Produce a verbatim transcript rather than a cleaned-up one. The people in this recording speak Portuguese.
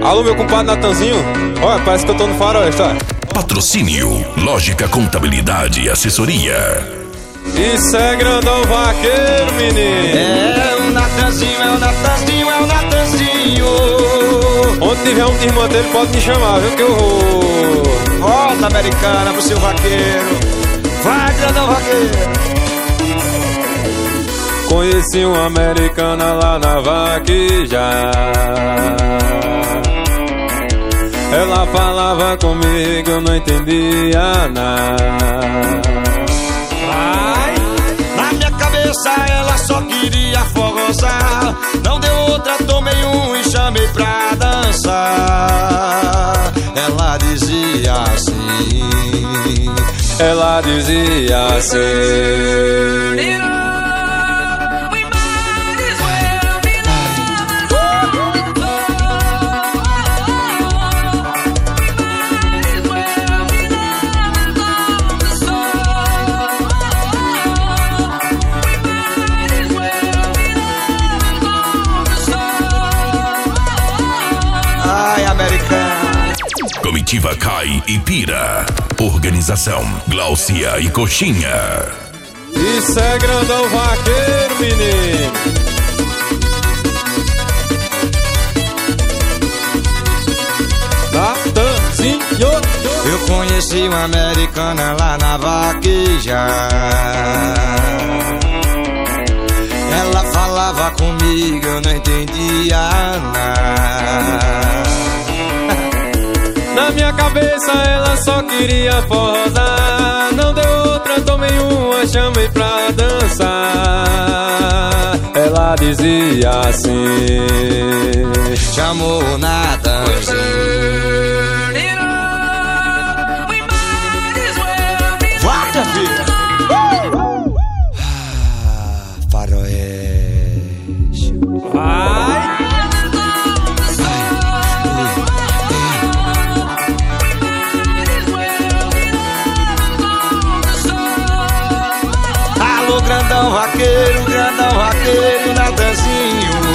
Alô, meu compadre Natanzinho. Olha, parece que eu tô no faroeste, ó. Patrocínio, Lógica Contabilidade e Assessoria. Isso é grandão vaqueiro, menino. É o Natanzinho, é o Natanzinho, é o Natanzinho. Onde tiver um desmantelho pode me chamar, viu que eu vou. Volta, Americana, pro seu vaqueiro. Vai, grandão vaqueiro. Conheci uma americana lá na vaqueja. Ela falava comigo, eu não entendia nada. Ai, na minha cabeça ela só queria forrosar. Não deu outra, tomei um e chamei pra dançar. Ela dizia assim, ela dizia assim. Comitiva Cai e Pira. Organização Glaucia e Coxinha. Isso é grandão vaqueiro, menino. Natanzinho. Eu conheci uma americana lá na vaqueja. Ela falava comigo, eu não entendia nada. Na minha cabeça ela só queria forrosar. Não deu outra, tomei uma, chamei pra dançar. Ela dizia assim, chamou o Natanzinho. Vai, minha filha. Ah, faroeste. Vai. Grandão vaqueiro, grandão vaqueiro, Natanzinho.